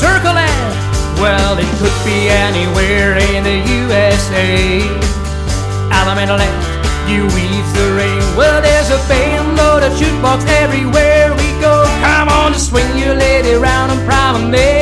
Circle Land, well, it could be anywhere in the USA. Alameda Land, you weave the rain. Well, there's a band load of jukebox everywhere we go. Come on, swing your lady round and promenade.